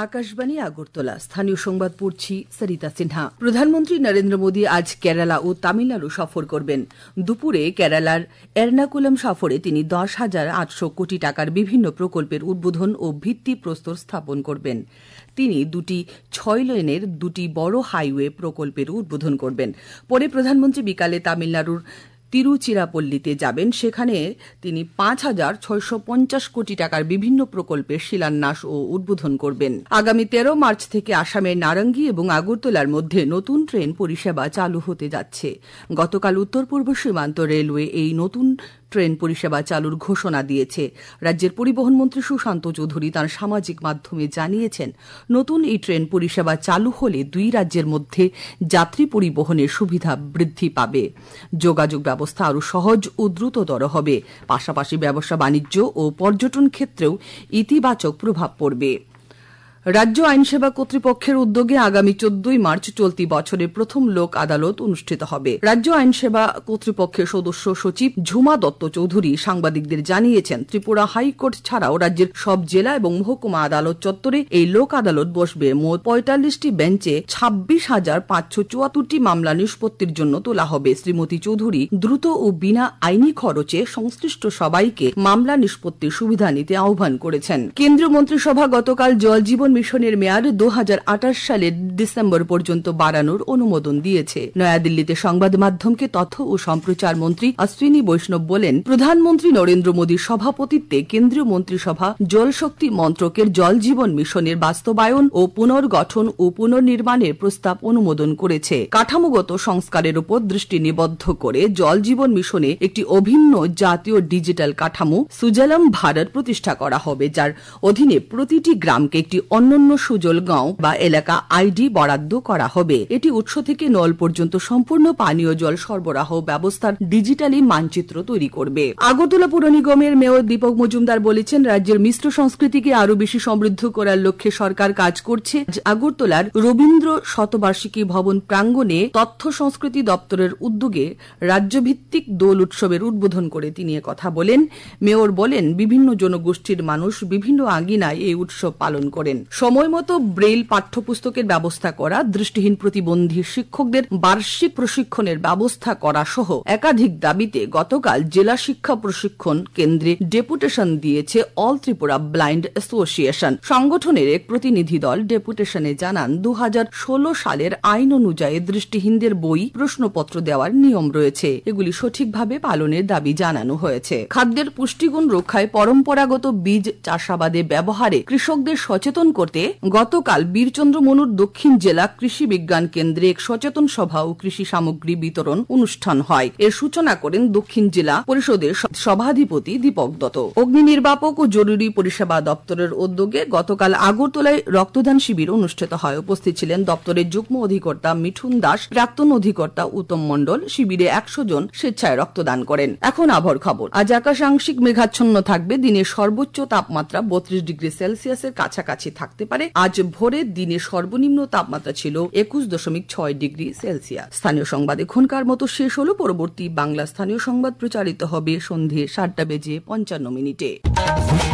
আকাশবাণী আগরতলা স্থানীয় সংবাদ পড়ছি সরিতা সিনহা। প্রধানমন্ত্রী নরেন্দ্র মোদী আজ কেরালা ও তামিলনাড়ু সফর করবেন। দুপুরে কেরালার এর্নাকুলাম সফরে তিনি 10,800 কোটি টাকার বিভিন্ন প্রকল্পের উদ্বোধন ও ভিত্তিপ্রস্তর স্থাপন করবেন। তিনি 6 লেনের 2 বড় হাইওয়ে প্রকল্পের উদ্বোধন করবেন। পরে প্রধানমন্ত্রী বিকালে তামিলনাড়ুর তিরুচিরাপল্লীতে যাবেন। সেখানে তিনি 5,650 কোটি টাকার বিভিন্ন প্রকল্পের শিলান্যাস ও উদ্বোধন করবেন। আগামী 13 মার্চ থেকে আসামের নারঙ্গি এবং আগরতলার মধ্যে নতুন ট্রেন পরিষেবা চালু হতে যাচ্ছে। গতকাল উত্তর পূর্ব সীমান্ত রেলওয়ে এই নতুন ট্রেন পরিষেবা চালুর ঘোষণা দিয়েছে। রাজ্যের পরিবহন মন্ত্রী সুশান্ত চৌধুরী তাঁর সামাজিক মাধ্যমে জানিয়েছেন, নতুন এই ট্রেন পরিষেবা চালু হলে দুই রাজ্যের মধ্যে যাত্রী পরিবহনের সুবিধা বৃদ্ধি পাবে। যোগাযোগ ব্যবস্থা আরও সহজ ও দ্রুততর হবে। পাশাপাশি ব্যবসা বাণিজ্য ও পর্যটন ক্ষেত্রেও ইতিবাচক প্রভাব পড়বে। রাজ্য আইনসেবা কর্তৃপক্ষের উদ্যোগে আগামী 14 মার্চ চলতি বছরের প্রথম লোক আদালত অনুষ্ঠিত হবে। রাজ্য আইনসেবা কর্তৃপক্ষের সদস্য সচিব ঝুমা দত্ত চৌধুরী সাংবাদিকদের জানিয়েছেন, ত্রিপুরা হাইকোর্ট ছাড়াও রাজ্যের সব জেলা এবং মহকুমা আদালত চত্বরে এই লোক আদালত বসবে। মোট 45টি বেঞ্চে 26,574টি মামলা নিষ্পত্তির জন্য তোলা হবে। শ্রীমতী চৌধুরী দ্রুত ও বিনা আইনি খরচে সংশ্লিষ্ট সবাইকে মামলা নিষ্পত্তির সুবিধা নিতে আহ্বান করেছেন। কেন্দ্রীয় মন্ত্রিসভা গতকাল জল জীবন মিশনের মেয়াদ 2028 সালের ডিসেম্বর পর্যন্ত বাড়ানোর অনুমোদন দিয়েছে। নয়াদিল্লিতে সংবাদ মাধ্যমকে তথ্য ও সম্প্রচার মন্ত্রী অশ্বিনী বৈষ্ণব বলেন, প্রধানমন্ত্রী নরেন্দ্র মোদীর সভাপতিত্বে কেন্দ্রীয় মন্ত্রিসভা জলশক্তি মন্ত্রকের জল জীবন মিশনের বাস্তবায়ন ও পুনর্গঠন ও পুনর্নির্মাণের প্রস্তাব অনুমোদন করেছে। কাঠামোগত সংস্কারের উপর দৃষ্টি নিবদ্ধ করে জল জীবন মিশনে একটি অভিন্ন জাতীয় ডিজিটাল কাঠামো সুজলম ভারত প্রতিষ্ঠা করা হবে, যার অধীনে প্রতিটি গ্রামকে একটি অনন্য সুজল গাঁও বা এলাকা আইডি বরাদ্দ করা হবে। এটি উৎস থেকে নল পর্যন্ত সম্পূর্ণ পানীয় জল সরবরাহ ব্যবস্থার ডিজিটালি মানচিত্র তৈরি করবে। আগরতলা পুর নিগমের মেয়র দীপক মজুমদার বলেছেন, রাজ্যের মিশ্র সংস্কৃতিকে আরও বেশি সমৃদ্ধ করার লক্ষ্যে সরকার কাজ করছে। আগরতলার রবীন্দ্র শতবার্ষিকী ভবন প্রাঙ্গণে তথ্য সংস্কৃতি দপ্তরের উদ্যোগে রাজ্যভিত্তিক দোল উৎসবের উদ্বোধন করে তিনি কথা বলেন। মেয়র বলেন, বিভিন্ন জনগোষ্ঠীর মানুষ বিভিন্ন আঙ্গিনায় এই উৎসব পালন করেন। সময়মতো ব্রেইল পাঠ্যপুস্তকের ব্যবস্থা করা, দৃষ্টিহীন প্রতিবন্ধী শিক্ষকদের বার্ষিক প্রশিক্ষণের ব্যবস্থা করা সহ একাধিক দাবিতে গতকাল জেলা শিক্ষা প্রশিক্ষণ কেন্দ্রে ডেপুটেশন দিয়েছে অল ত্রিপুরা ব্লাইন্ড অ্যাসোসিয়েশন। সংগঠনের এক প্রতিনিধি দল ডেপুটেশনে জানান, 2016 সালের আইন অনুযায়ী দৃষ্টিহীনদের বই প্রশ্নপত্র দেওয়ার নিয়ম রয়েছে। এগুলি সঠিকভাবে পালনের দাবি জানানো হয়েছে। খাদ্যের পুষ্টিগুণ রক্ষায় পরম্পরাগত বীজ চাষাবাদে ব্যবহারে কৃষকদের সচেতন করতে গতকাল বীরচন্দ্র মনুর দক্ষিণ জেলা কৃষি বিজ্ঞান কেন্দ্রে এক সচেতন সভা ও কৃষি সামগ্রী বিতরণ অনুষ্ঠান হয়। এর সূচনা করেন দক্ষিণ জেলা পরিষদের সভাধিপতি দীপক দত্ত। অগ্নি নির্বাপক ও জরুরি পরিষেবা দপ্তরের উদ্যোগে গতকাল আগরতলায় রক্তদান শিবির অনুষ্ঠিত হয়। উপস্থিত ছিলেন দপ্তরের যুগ্ম অধিকর্তা মিঠুন দাস, প্রাক্তন অধিকর্তা উত্তম মণ্ডল। শিবিরে 100 জন স্বেচ্ছায় রক্তদান করেন। এখন আবহাওয়ার খবর। আজ আকাশ আংশিক মেঘাচ্ছন্ন থাকবে। দিনের সর্বোচ্চ তাপমাত্রা 32 ডিগ্রি সেলসিয়াসের কাছাকাছি থাকতে পারে। আজ ভোরে দিনের সর্বনিম্ন তাপমাত্রা ছিল 21.6 ডিগ্রি সেলসিয়াস। স্থানীয় সংবাদ এখনকার মতো শেষ হলো। পরবর্তী বাংলা স্থানীয় সংবাদ প্রচারিত হবে সন্ধ্যে 7:55 মিনিটে।